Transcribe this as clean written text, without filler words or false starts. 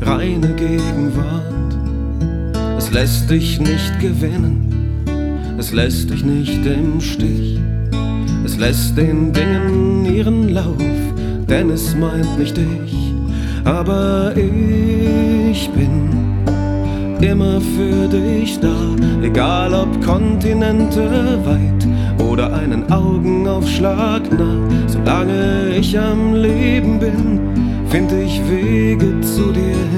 reine Gegenwart. Es lässt dich nicht gewinnen, es lässt dich nicht im Stich. Es lässt den Dingen ihren Lauf, denn es meint nicht dich. Aber ich bin immer für dich da, egal ob Kontinente weit oder einen Augenaufschlag nah. Solange ich am Leben bin, find ich Wege zu dir hin.